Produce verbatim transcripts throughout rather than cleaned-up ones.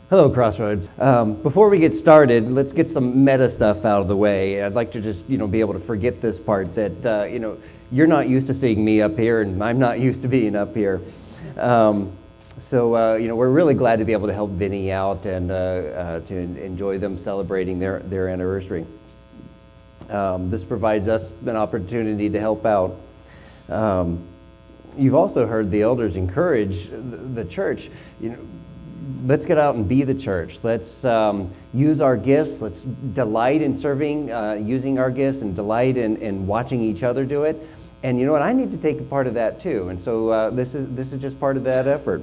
Hello, Crossroads. Um, before we get started, let's get some meta stuff out of the way. I'd like to just, you know, be able to forget this part that, uh, you know, you're not used to seeing me up here, and I'm not used to being up here. Um, so, uh, you know, we're really glad to be able to help Vinny out and uh, uh, to enjoy them celebrating their, their anniversary. Um, this provides us an opportunity to help out. Um, you've also heard the elders encourage the, the church, you know, let's get out and be the church. Let's um, use our gifts. Let's delight in serving, uh, using our gifts, and delight in, in watching each other do it. And you know what? I need to take a part of that too. And so uh, this is this is just part of that effort.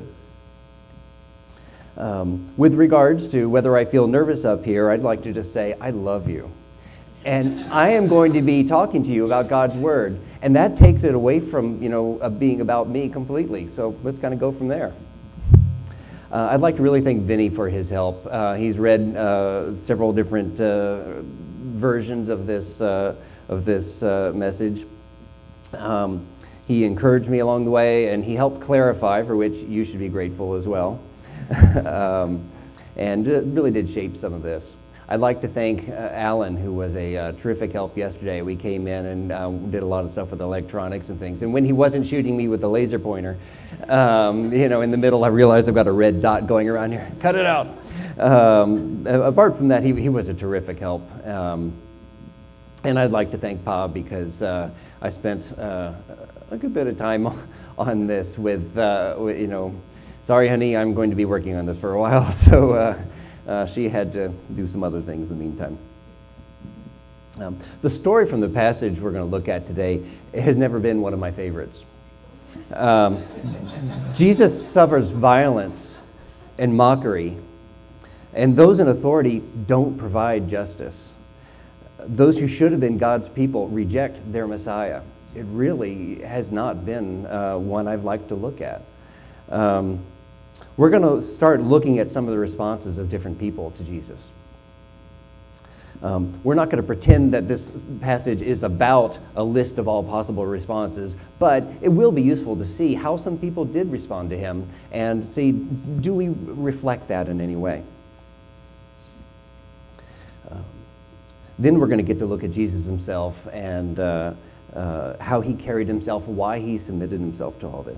Um, with regards to whether I feel nervous up here, I'd like to just say I love you. And I am going to be talking to you about God's Word. And that takes it away from, you know, uh, being about me completely. So let's kind of go from there. Uh, I'd like to really thank Vinny for his help. Uh, he's read uh, several different uh, versions of this uh, of this uh, message. Um, he encouraged me along the way, and he helped clarify, for which you should be grateful as well. um, and it really did shape some of this. I'd like to thank uh, Alan, who was a uh, terrific help yesterday. We came in and uh, did a lot of stuff with electronics and things. And when he wasn't shooting me with the laser pointer, um, you know, in the middle, I realized I've got a red dot going around here. Cut it out. Um, apart from that, he, he was a terrific help. Um, and I'd like to thank Pa because uh, I spent uh, a good bit of time on this with, uh, with, you know, sorry, honey, I'm going to be working on this for a while. So. Uh, Uh, she had to do some other things in the meantime. Um, the story from the passage we're going to look at today has never been one of my favorites. Um, Jesus suffers violence and mockery, and those in authority don't provide justice. Those who should have been God's people reject their Messiah. It really has not been uh, one I've liked to look at. Um, We're going to start looking at some of the responses of different people to Jesus. Um, we're not going to pretend that this passage is about a list of all possible responses, but it will be useful to see how some people did respond to him and see, do we reflect that in any way? Um, then we're going to get to look at Jesus himself and uh, uh, how he carried himself, why he submitted himself to all this.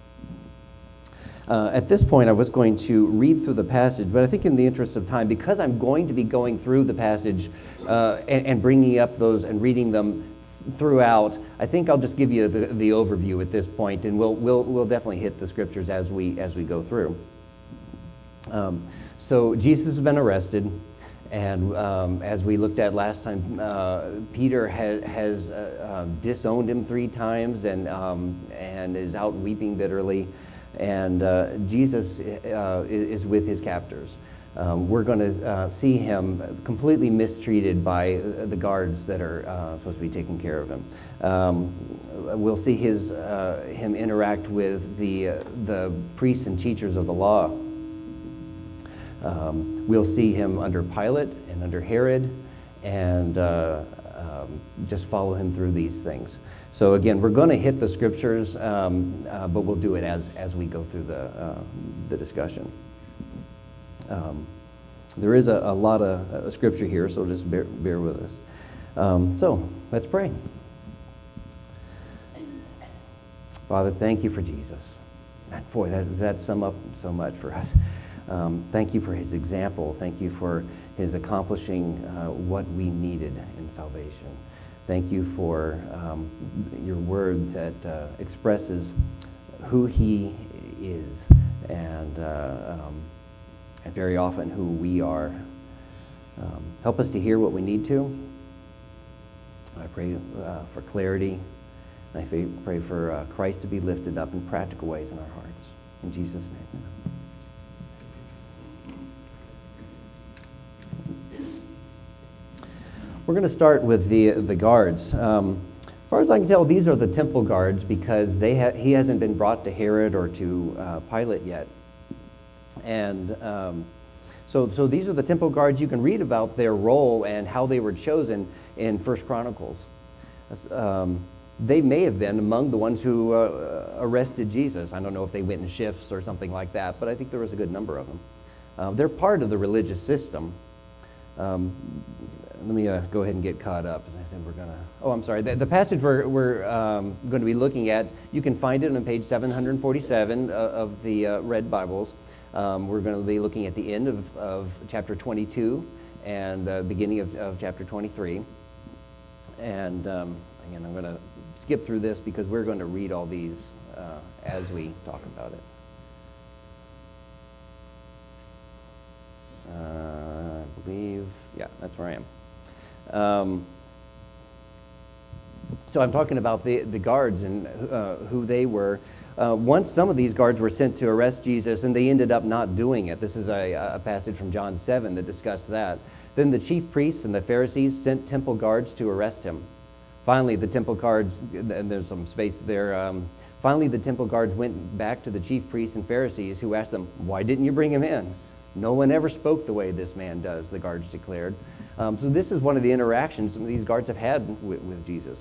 Uh, at this point, I was going to read through the passage, but I think in the interest of time, because I'm going to be going through the passage uh, and, and bringing up those and reading them throughout, I think I'll just give you the, the overview at this point, and we'll we'll we'll definitely hit the scriptures as we as we go through. Um, so Jesus has been arrested, and um, as we looked at last time, uh, Peter ha- has uh, uh, disowned him three times, and um, and is out weeping bitterly. And uh, Jesus uh, is with his captors. Um, we're going to uh, see him completely mistreated by the guards that are uh, supposed to be taking care of him. Um, we'll see his uh, him interact with the uh, the priests and teachers of the law. Um, we'll see him under Pilate and under Herod, and uh, um, just follow him through these things. So again, we're going to hit the scriptures, um, uh, but we'll do it as as we go through the uh, the discussion. Um, there is a, a lot of uh, scripture here, so just bear, bear with us. Um, so let's pray. Father, thank you for Jesus. And boy, that does that sum up so much for us. Um, thank you for his example. Thank you for his accomplishing uh, what we needed in salvation. Thank you for um, your word that uh, expresses who he is, and, uh, um, and very often who we are. Um, help us to hear what we need to. I pray uh, for clarity. I pray for uh, Christ to be lifted up in practical ways in our hearts. In Jesus' name. We're going to start with the the guards. Um, as far as I can tell, these are the temple guards because they ha- he hasn't been brought to Herod or to uh, Pilate yet. And um, so, so these are the temple guards. You can read about their role and how they were chosen in First Chronicles. Um, they may have been among the ones who uh, arrested Jesus. I don't know if they went in shifts or something like that, but I think there was a good number of them. Uh, they're part of the religious system. Um, let me uh, go ahead and get caught up. As I said, we're going to... Oh, I'm sorry. The, the passage we're, we're um, going to be looking at, you can find it on page seven forty-seven uh, of the uh, Red Bibles. Um, we're going to be looking at the end of, of chapter twenty-two and the uh, beginning of, of chapter twenty-three. And um, again, I'm going to skip through this because we're going to read all these uh, as we talk about it. Uh, I believe, yeah, that's where I am. Um, so I'm talking about the, the guards and uh, who they were. Uh, once some of these guards were sent to arrest Jesus, and they ended up not doing it. This is a, a passage from John seven that discussed that. Then the chief priests and the Pharisees sent temple guards to arrest him. Finally, the temple guards, and there's some space there, um, finally the temple guards went back to the chief priests and Pharisees, who asked them, "Why didn't you bring him in? No one ever spoke the way this man does," the guards declared. Um, so this is one of the interactions some of these guards have had with, with Jesus.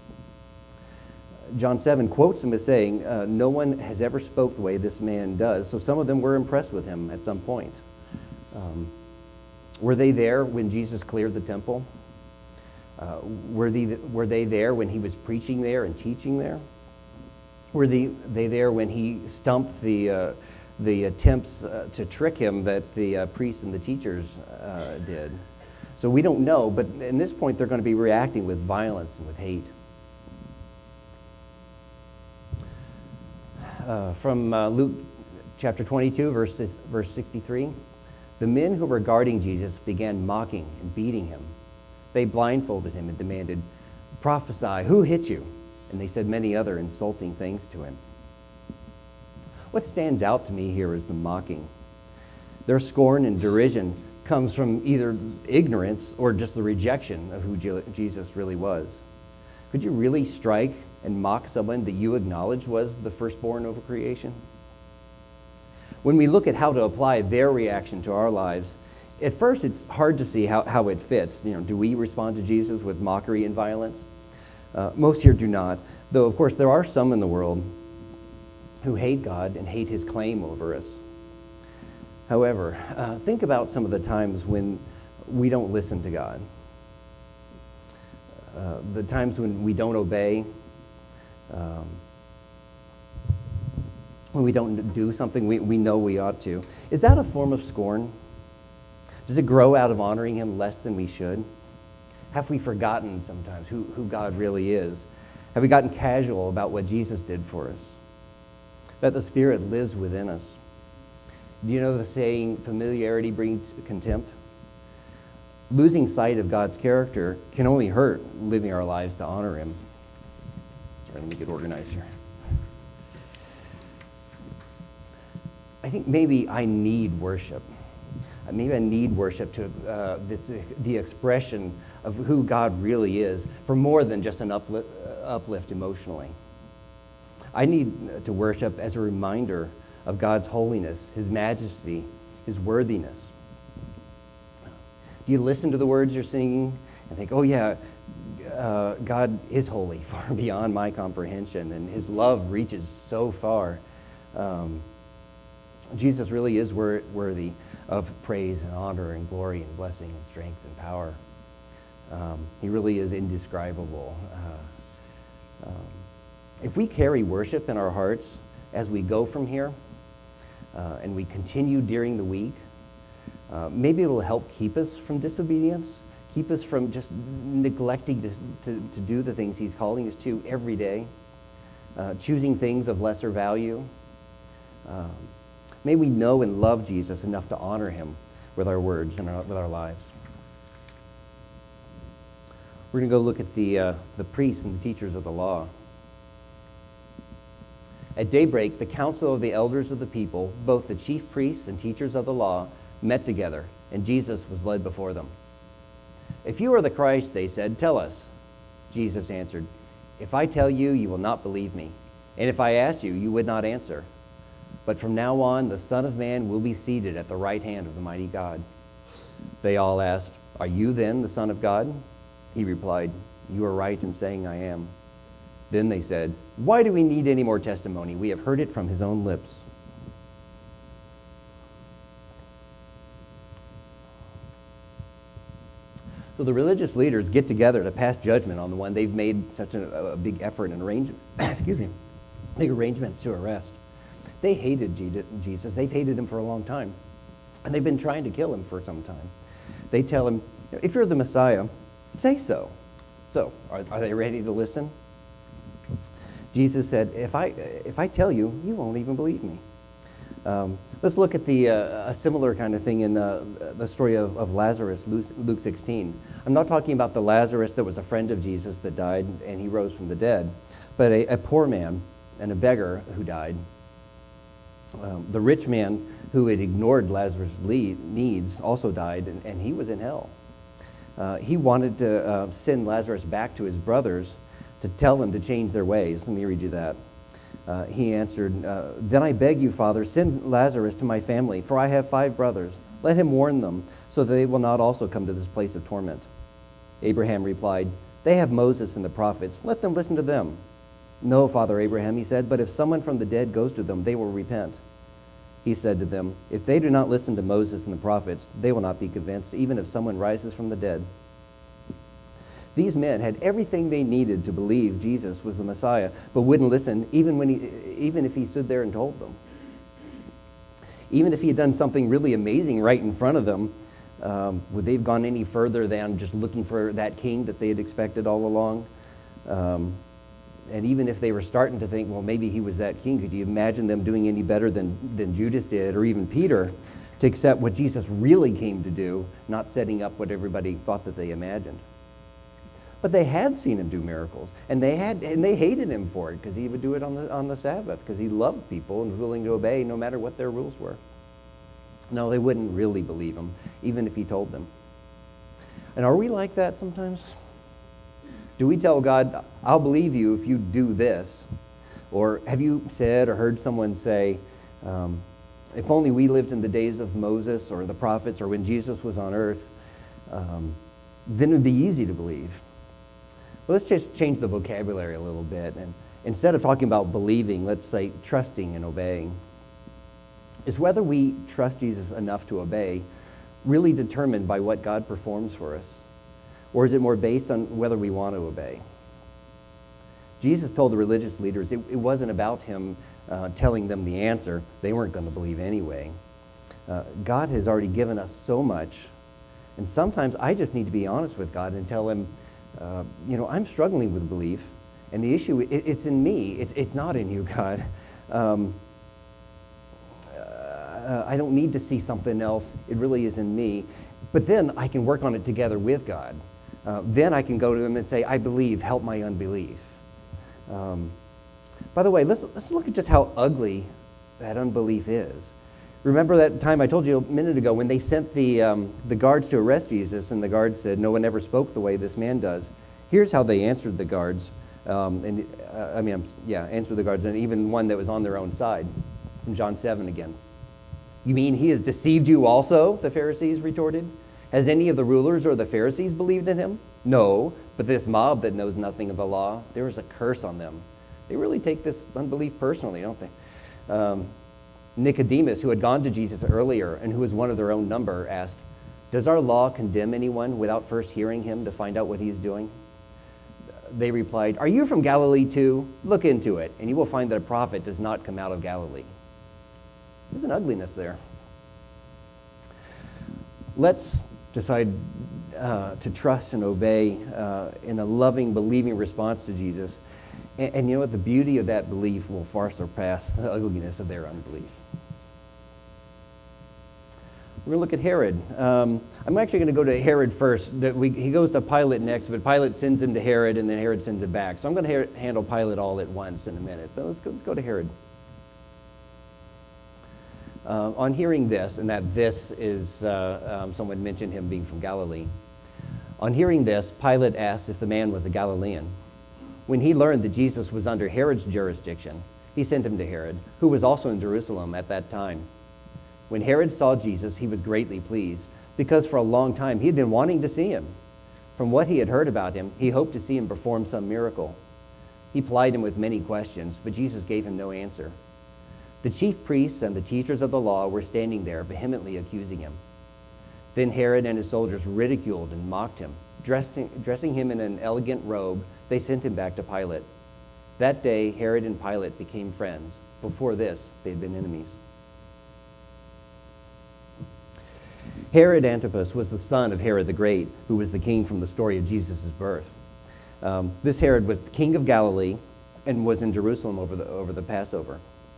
John seven quotes him as saying, uh, no one has ever spoke the way this man does. So some of them were impressed with him at some point. Um, were they there when Jesus cleared the temple? Uh, were, they, were they there when he was preaching there and teaching there? Were they, they there when he stumped the... Uh, the attempts uh, to trick him that the uh, priests and the teachers uh, did? So we don't know, but in this point they're going to be reacting with violence and with hate. Uh, from uh, Luke chapter twenty-two, verse, verse sixty-three, the men who were guarding Jesus began mocking and beating him. They blindfolded him and demanded, "Prophesy, who hit you?" And they said many other insulting things to him. What stands out to me here is the mocking. Their scorn and derision comes from either ignorance or just the rejection of who Jesus really was. Could you really strike and mock someone that you acknowledge was the firstborn over creation? When we look at how to apply their reaction to our lives, at first it's hard to see how, how it fits. You know, do we respond to Jesus with mockery and violence? Uh, most here do not, though of course there are some in the world who hate God and hate his claim over us. However, uh, think about some of the times when we don't listen to God. Uh, the times when we don't obey, um, when we don't do something we, we know we ought to. Is that a form of scorn? Does it grow out of honoring him less than we should? Have we forgotten sometimes who, who God really is? Have we gotten casual about what Jesus did for us? That the Spirit lives within us. Do you know the saying, familiarity breeds contempt? Losing sight of God's character can only hurt living our lives to honor him. Sorry, let me get organized here. I think maybe I need worship. Maybe I need worship to uh, the, the expression of who God really is for more than just an uplift, uh, uplift emotionally. I need to worship as a reminder of God's holiness, his majesty, his worthiness. Do you listen to the words you're singing and think, oh yeah, uh, God is holy, far beyond my comprehension, and his love reaches so far. Um, Jesus really is wor- worthy of praise and honor and glory and blessing and strength and power. Um, he really is indescribable. Uh, um, If we carry worship in our hearts as we go from here, uh, and we continue during the week, uh, maybe it will help keep us from disobedience, keep us from just neglecting to, to, to do the things he's calling us to every day, uh, choosing things of lesser value. Um, may we know and love Jesus enough to honor him with our words and our, with our lives. We're going to go look at the, uh, the priests and the teachers of the law. At daybreak, the council of the elders of the people, both the chief priests and teachers of the law, met together, and Jesus was led before them. "If you are the Christ," they said, "tell us." Jesus answered, "If I tell you, you will not believe me. And if I ask you, you would not answer. But from now on, the Son of Man will be seated at the right hand of the mighty God." They all asked, "Are you then the Son of God?" He replied, "You are right in saying I am." Then they said, "Why do we need any more testimony? We have heard it from his own lips." So the religious leaders get together to pass judgment on the one they've made such a, a big effort and arrangement, excuse me, big arrangements to arrest. They hated Jesus. They've hated him for a long time. And they've been trying to kill him for some time. They tell him, if you're the Messiah, say so. So, are, are they ready to listen? Jesus said, if I, if I tell you, you won't even believe me. Um, let's look at the uh, a similar kind of thing in uh, the story of, of Lazarus, Luke sixteen. I'm not talking about the Lazarus that was a friend of Jesus that died and he rose from the dead, but a, a poor man and a beggar who died. Um, the rich man who had ignored Lazarus' needs also died, and, and he was in hell. Uh, he wanted to uh, send Lazarus back to his brothers to tell them to change their ways. Let me read you that. Uh, he answered, uh, Then I beg you, Father, send Lazarus to my family, for I have five brothers. Let him warn them, so that they will not also come to this place of torment. Abraham replied, They have Moses and the prophets. Let them listen to them. No, Father Abraham, he said, but if someone from the dead goes to them, they will repent. He said to them, If they do not listen to Moses and the prophets, they will not be convinced, even if someone rises from the dead. These men had everything they needed to believe Jesus was the Messiah, but wouldn't listen even when he, even if he stood there and told them. Even if he had done something really amazing right in front of them, um, would they have gone any further than just looking for that king that they had expected all along? Um, and even if they were starting to think, well, maybe he was that king, could you imagine them doing any better than, than Judas did, or even Peter, to accept what Jesus really came to do, not setting up what everybody thought that they imagined? But they had seen him do miracles, and they had, and they hated him for it because he would do it on the on the Sabbath, because he loved people and was willing to obey no matter what their rules were. No, they wouldn't really believe him, even if he told them. And are we like that sometimes? Do we tell God, I'll believe you if you do this? Or have you said or heard someone say, um, if only we lived in the days of Moses or the prophets or when Jesus was on earth, um, then it would be easy to believe. Well, let's just change the vocabulary a little bit. And instead of talking about believing, let's say trusting and obeying. Is whether we trust Jesus enough to obey really determined by what God performs for us? Or is it more based on whether we want to obey? Jesus told the religious leaders it, it wasn't about him uh, telling them the answer. They weren't going to believe anyway. Uh, God has already given us so much. And sometimes I just need to be honest with God and tell him, uh, you know, I'm struggling with belief. And the issue, it, it's in me. It, it's not in you, God. Um, uh, I don't need to see something else. It really is in me. But then I can work on it together with God. Uh, then I can go to him and say, I believe, help my unbelief. Um, by the way, let's, let's look at just how ugly that unbelief is. Remember that time I told you a minute ago when they sent the, um, the guards to arrest Jesus, and the guards said, no one ever spoke the way this man does. Here's how they answered the guards. Um, and uh, I mean, I'm, yeah, answered the guards, and even one that was on their own side. From John seven again. You mean he has deceived you also? The Pharisees retorted. Has any of the rulers or the Pharisees believed in him? No, but this mob that knows nothing of the law, there is a curse on them. They really take this unbelief personally, don't they? Um, Nicodemus, who had gone to Jesus earlier and who was one of their own number, asked, does our law condemn anyone without first hearing him to find out what he's doing? They replied, are you from Galilee too? Look into it, and you will find that a prophet does not come out of Galilee. There's an ugliness there. Let's decide uh, to trust and obey uh, in a loving, believing response to Jesus. And, and you know what? The beauty of that belief will far surpass the ugliness of their unbelief. We're going to look at Herod. Um, I'm actually going to go to Herod first. That we, he goes to Pilate next, but Pilate sends him to Herod, and then Herod sends it back. So I'm going to her- handle Pilate all at once in a minute. But let's go, let's go to Herod. Uh, on hearing this, and that this is, uh, um, someone mentioned him being from Galilee. On hearing this, Pilate asked if the man was a Galilean. When he learned that Jesus was under Herod's jurisdiction, he sent him to Herod, who was also in Jerusalem at that time. When Herod saw Jesus, he was greatly pleased, because for a long time he had been wanting to see him. From what he had heard about him, he hoped to see him perform some miracle. He plied him with many questions, but Jesus gave him no answer. The chief priests and the teachers of the law were standing there vehemently accusing him. Then Herod and his soldiers ridiculed and mocked him. Dressing, dressing him in an elegant robe, they sent him back to Pilate. That day, Herod and Pilate became friends. Before this, they had been enemies. Herod Antipas was the son of Herod the Great, who was the king from the story of Jesus' birth. Um, this Herod was the king of Galilee and was in Jerusalem over the, over the Passover.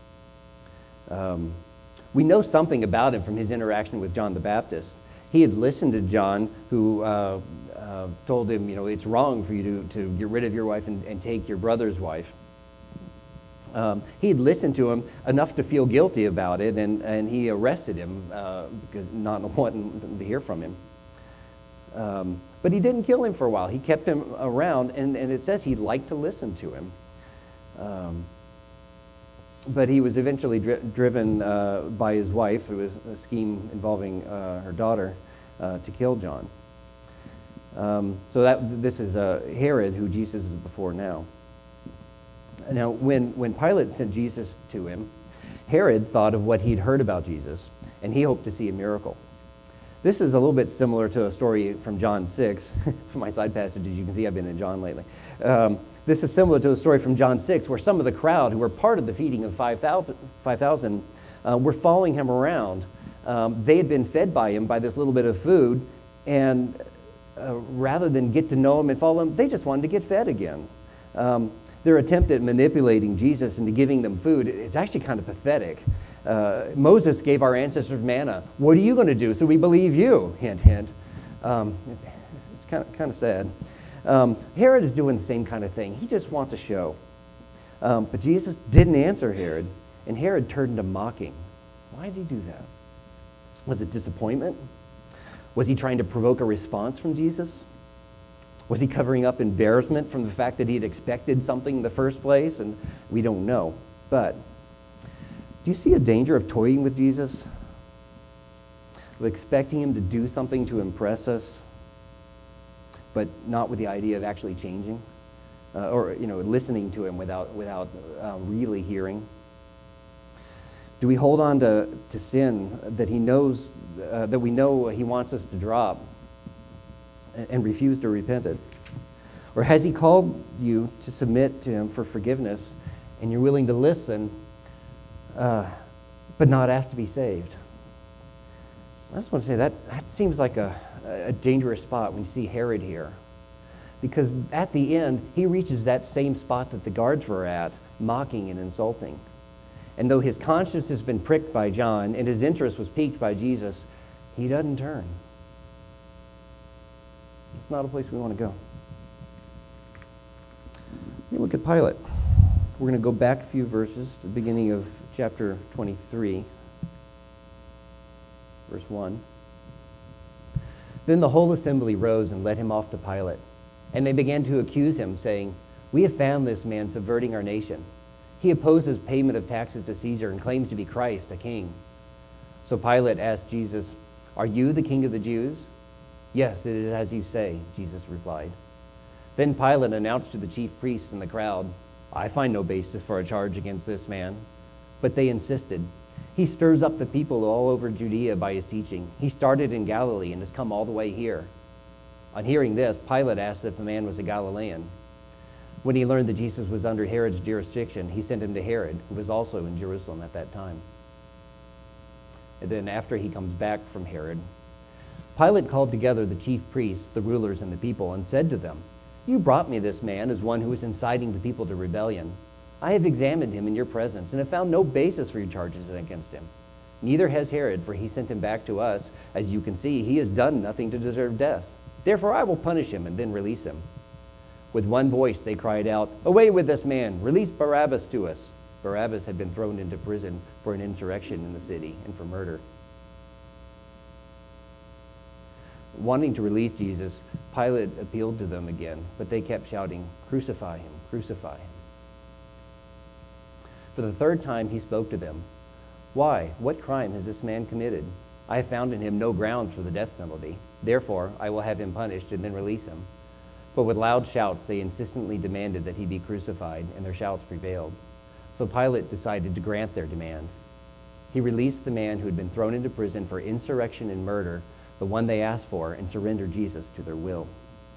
Um, we know something about him from his interaction with John the Baptist. He had listened to John, who uh, uh, told him, you know, it's wrong for you to, to get rid of your wife and, and take your brother's wife. Um, he had listened to him enough to feel guilty about it, and, and he arrested him, uh, because not wanting to hear from him. Um, but he didn't kill him for a while. He kept him around, and, and it says he liked to listen to him. Um, but he was eventually dri- driven uh, by his wife, who was a scheme involving uh, her daughter, uh, to kill John. Um, so that this is uh, Herod, who Jesus is before now. Now, when, when Pilate sent Jesus to him, Herod thought of what he'd heard about Jesus, and he hoped to see a miracle. This is a little bit similar to a story from John six. From my side passages, you can see I've been in John lately. Um, this is similar to a story from John six, where some of the crowd who were part of the feeding of five thousand uh, were following him around. Um, they had been fed by him by this little bit of food, and uh, rather than get to know him and follow him, they just wanted to get fed again. Um, their attempt at manipulating Jesus into giving them food, it's actually kind of pathetic. Uh, Moses gave our ancestors manna. What are you going to do so we believe you? Hint, hint. Um, it's kind of, kind of sad. Um, Herod is doing the same kind of thing. He just wants a show. Um, but Jesus didn't answer Herod, and Herod turned to mocking. Why did he do that? Was it disappointment? Was he trying to provoke a response from Jesus? Was he covering up embarrassment from the fact that he had expected something in the first place? And we don't know. But do you see a danger of toying with Jesus? Of expecting him to do something to impress us, but not with the idea of actually changing? Uh, or, you know, listening to him without, without uh, really hearing? Do we hold on to, to sin that he knows, uh, that we know he wants us to drop, and, and refuse to repent it? Or has he called you to submit to him for forgiveness, and you're willing to listen, uh, but not asked to be saved? I just want to say that that seems like a, a dangerous spot when you see Herod here. Because at the end, he reaches that same spot that the guards were at, mocking and insulting. And though his conscience has been pricked by John and his interest was piqued by Jesus, he doesn't turn. It's not a place we want to go. Let me look at Pilate. We're going to go back a few verses to the beginning of chapter twenty-three, verse one. Then the whole assembly rose and led him off to Pilate. And they began to accuse him, saying, "We have found this man subverting our nation. He opposes payment of taxes to Caesar and claims to be Christ, a king." So Pilate asked Jesus, "Are you the king of the Jews?" "Yes, it is as you say," Jesus replied. Then Pilate announced to the chief priests and the crowd, "I find no basis for a charge against this man." But they insisted, "He stirs up the people all over Judea by his teaching. He started in Galilee and has come all the way here." On hearing this, Pilate asked if the man was a Galilean. When he learned that Jesus was under Herod's jurisdiction, he sent him to Herod, who was also in Jerusalem at that time. And then after he comes back from Herod, Pilate called together the chief priests, the rulers, and the people, and said to them, "You brought me this man as one who is inciting the people to rebellion. I have examined him in your presence and have found no basis for your charges against him. Neither has Herod, for he sent him back to us. As you can see, he has done nothing to deserve death. Therefore I will punish him and then release him." With one voice they cried out, "Away with this man! Release Barabbas to us!" Barabbas had been thrown into prison for an insurrection in the city and for murder. Wanting to release Jesus, Pilate appealed to them again, but they kept shouting, "Crucify him! Crucify him!" For the third time he spoke to them. "Why? What crime has this man committed? I have found in him no grounds for the death penalty. Therefore, I will have him punished and then release him." But with loud shouts, they insistently demanded that he be crucified, and their shouts prevailed. So Pilate decided to grant their demand. He released the man who had been thrown into prison for insurrection and murder, the one they asked for, and surrender Jesus to their will.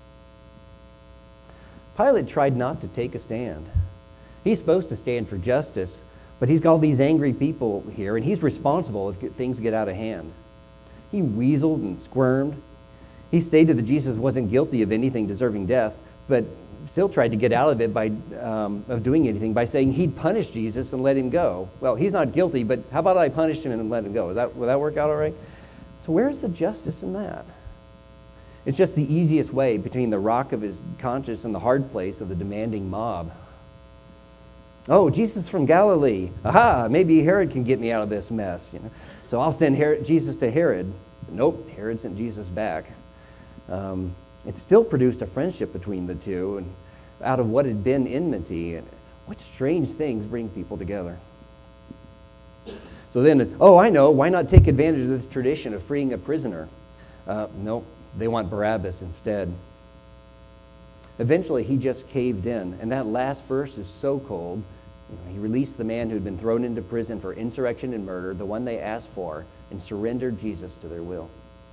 Pilate tried not to take a stand. He's supposed to stand for justice, but he's got all these angry people here, and he's responsible if things get out of hand. He weaseled and squirmed. He stated that Jesus wasn't guilty of anything deserving death, but still tried to get out of it by um, of doing anything by saying he'd punish Jesus and let him go. Well, he's not guilty, but how about I punish him and let him go? Is that, will that work out all right? So where's the justice in that? It's just the easiest way between the rock of his conscience and the hard place of the demanding mob. Oh, Jesus from Galilee. Aha, maybe Herod can get me out of this mess. You know, so I'll send Herod, Jesus to Herod. But nope, Herod sent Jesus back. Um, it still produced a friendship between the two, and out of what had been enmity. And what strange things bring people together. So then, oh, I know. Why not take advantage of this tradition of freeing a prisoner? Uh, nope, they want Barabbas instead. Eventually, he just caved in, and that last verse is so cold. You know, he released the man who had been thrown into prison for insurrection and murder, the one they asked for, and surrendered Jesus to their will.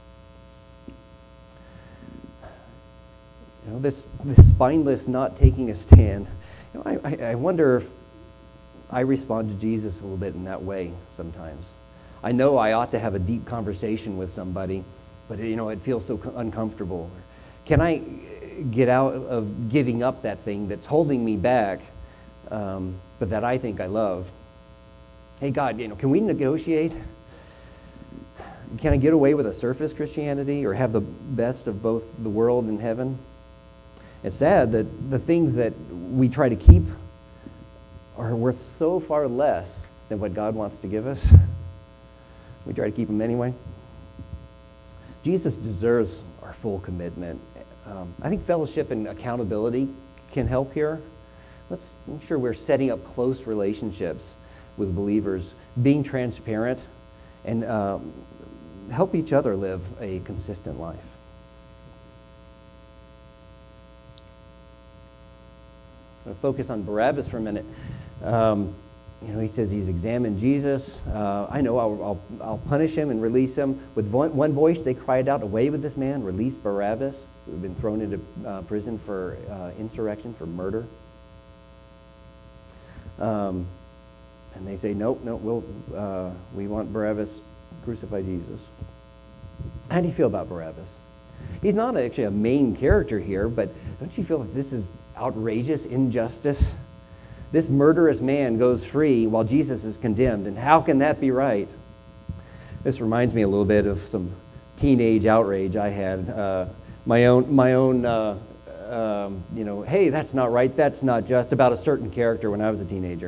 You know, this, this spineless not taking a stand. You know, I, I, I wonder if I respond to Jesus a little bit in that way sometimes. I know I ought to have a deep conversation with somebody, but you know, it feels so uncomfortable. Can I get out of giving up that thing that's holding me back, um, but that I think I love? Hey God, you know, can we negotiate? Can I get away with a surface Christianity or have the best of both the world and heaven? It's sad that the things that we try to keep are worth so far less than what God wants to give us. We try to keep them anyway. Jesus deserves our full commitment. Um, I think fellowship and accountability can help here. Let's make sure we're setting up close relationships with believers, being transparent, and um, help each other live a consistent life. I'm going to focus on Barabbas for a minute. Um, you know, he says he's examined Jesus. Uh, I know I'll, I'll, I'll punish him and release him. With one, one voice, they cried out, "Away with this man! Release Barabbas!" Who had been thrown into uh, prison for uh, insurrection, for murder. Um, and they say, "Nope, nope. We'll uh, we want Barabbas. Crucify Jesus." How do you feel about Barabbas? He's not actually a main character here, but don't you feel that this is outrageous injustice? This murderous man goes free while Jesus is condemned, and how can that be right? This reminds me a little bit of some teenage outrage I had. Uh, my own, my own, uh, um, you know, hey, that's not right, that's not just, about a certain character when I was a teenager.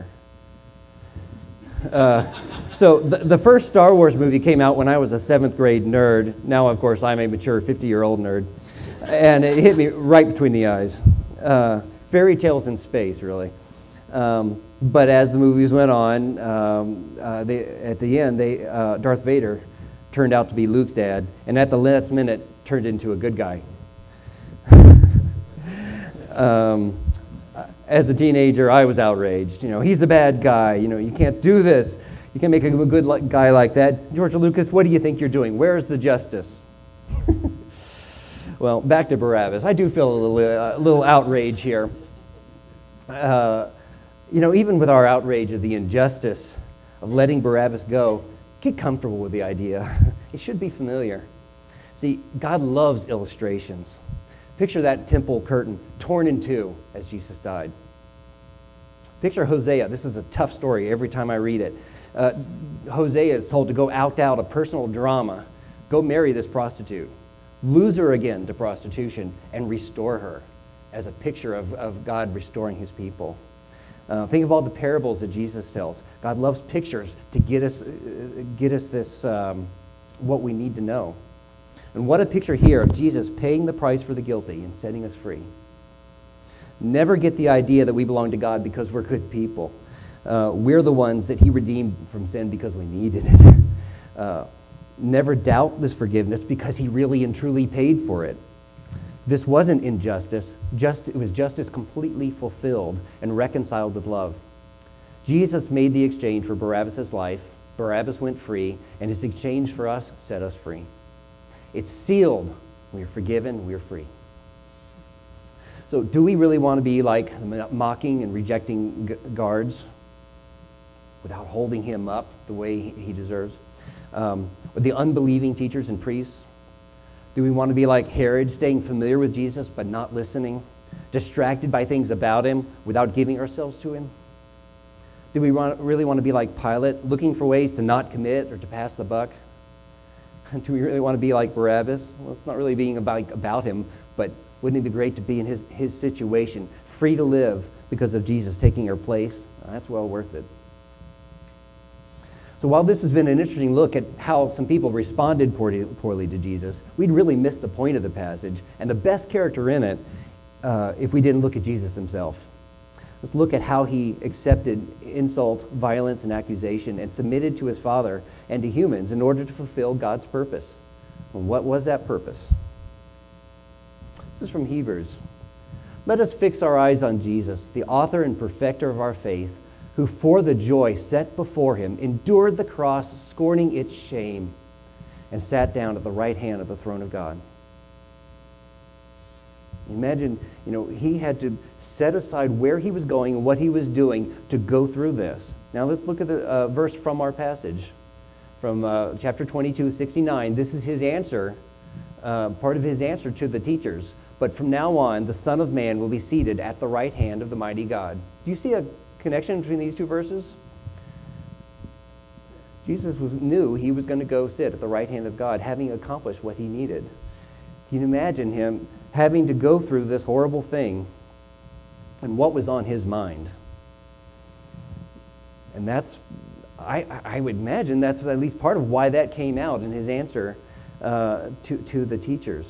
Uh, so the, the first Star Wars movie came out when I was a seventh grade nerd. Now, of course, I'm a mature fifty-year-old nerd. And it hit me right between the eyes. Uh, fairy tales in space, really. Um, but as the movies went on, um, uh, they, at the end, they, uh, Darth Vader turned out to be Luke's dad, and at the last minute turned into a good guy. um, as a teenager, I was outraged. You know, he's a bad guy. You know, you can't do this. You can't make a good li- guy like that. George Lucas, what do you think you're doing? Where's the justice? Well, back to Barabbas. I do feel a little, uh, a little outrage here. Uh, you know, even with our outrage of the injustice of letting Barabbas go, get comfortable with the idea. It should be familiar. See, God loves illustrations. Picture that temple curtain torn in two as Jesus died. Picture Hosea. This is a tough story every time I read it. Uh, Hosea is told to go act out a personal drama. Go marry this prostitute. Lose her again to prostitution and restore her, as a picture of, of God restoring his people. Uh, think of all the parables that Jesus tells. God loves pictures to get us, uh, get us this, um, what we need to know. And what a picture here of Jesus paying the price for the guilty and setting us free. Never get the idea that we belong to God because we're good people. Uh, we're the ones that he redeemed from sin because we needed it. Uh, never doubt this forgiveness because he really and truly paid for it. This wasn't injustice. Just, it was justice completely fulfilled and reconciled with love. Jesus made the exchange for Barabbas' life. Barabbas went free, and his exchange for us set us free. It's sealed. We are forgiven. We are free. So do we really want to be like mocking and rejecting guards without holding him up the way he deserves? Um, or the unbelieving teachers and priests? Do we want to be like Herod, staying familiar with Jesus but not listening, distracted by things about him without giving ourselves to him? Do we want, really want to be like Pilate, looking for ways to not commit or to pass the buck? Do we really want to be like Barabbas? Well, it's not really being about, about him, but wouldn't it be great to be in his, his situation, free to live because of Jesus taking our place? That's well worth it. So while this has been an interesting look at how some people responded poorly, poorly to Jesus, we'd really missed the point of the passage and the best character in it uh, if we didn't look at Jesus himself. Let's look at how he accepted insult, violence, and accusation and submitted to his Father and to humans in order to fulfill God's purpose. And what was that purpose? This is from Hebrews. Let us fix our eyes on Jesus, the author and perfecter of our faith, who for the joy set before him endured the cross, scorning its shame, and sat down at the right hand of the throne of God. Imagine, you know, he had to set aside where he was going and what he was doing to go through this. Now let's look at the uh, verse from our passage, from uh, chapter twenty-two, sixty-nine. This is his answer, uh, part of his answer to the teachers. But from now on, the Son of Man will be seated at the right hand of the mighty God. Do you see a connection between these two verses? Jesus was knew he was going to go sit at the right hand of God, having accomplished what he needed. Can you imagine him having to go through this horrible thing and what was on his mind? And that's, I, I would imagine that's at least part of why that came out in his answer uh, to, to the teachers.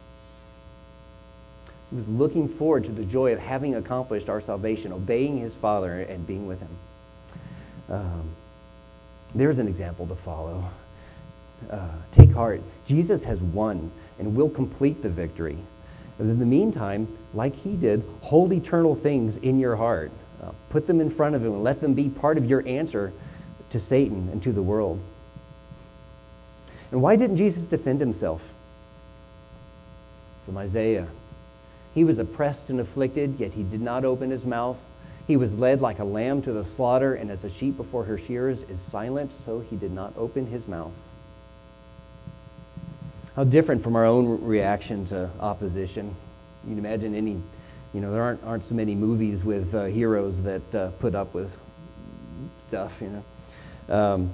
He was looking forward to the joy of having accomplished our salvation, obeying his Father and being with him. Um, there's an example to follow. Uh, take heart. Jesus has won and will complete the victory. But in the meantime, like he did, hold eternal things in your heart. Uh, put them in front of him and let them be part of your answer to Satan and to the world. And why didn't Jesus defend himself? From Isaiah. He was oppressed and afflicted, yet he did not open his mouth. He was led like a lamb to the slaughter, and as a sheep before her shearers is silent, so he did not open his mouth. How different from our own reaction to opposition. You can imagine any, you know, there aren't aren't so many movies with uh, heroes that uh, put up with stuff, you know. Um,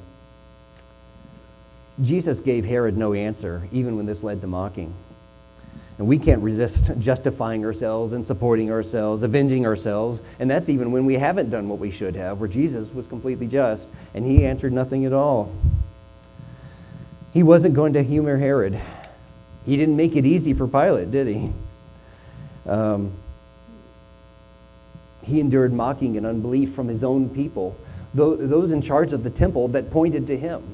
Jesus gave Herod no answer, even when this led to mocking. And we can't resist justifying ourselves and supporting ourselves, avenging ourselves. And that's even when we haven't done what we should have, where Jesus was completely just and he answered nothing at all. He wasn't going to humor Herod. He didn't make it easy for Pilate, did he? Um, he endured mocking and unbelief from his own people, those in charge of the temple that pointed to him.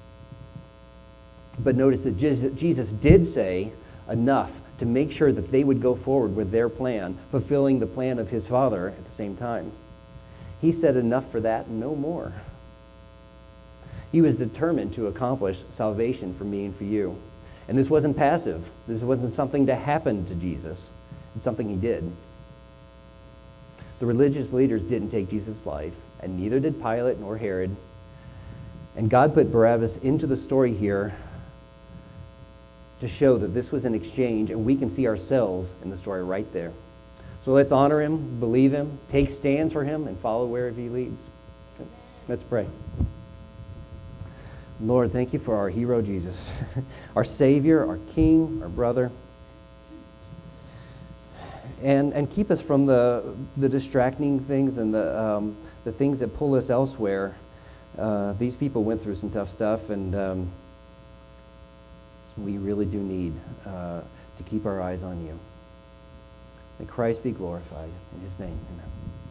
But notice that Jesus did say enough to make sure that they would go forward with their plan, fulfilling the plan of his Father at the same time. He said enough for that and no more. He was determined to accomplish salvation for me and for you. And this wasn't passive. This wasn't something to happen to Jesus. It's something he did. The religious leaders didn't take Jesus' life, and neither did Pilate nor Herod. And God put Barabbas into the story here to show that this was an exchange, and we can see ourselves in the story right there. So let's honor him, believe him, take stands for him, and follow wherever he leads. Okay. Let's pray. Lord, thank you for our hero, Jesus, our Savior, our King, our brother. And and keep us from the the distracting things and the um, the things that pull us elsewhere. Uh, these people went through some tough stuff, and um, we really do need uh, to keep our eyes on you. May Christ be glorified. In his name, amen.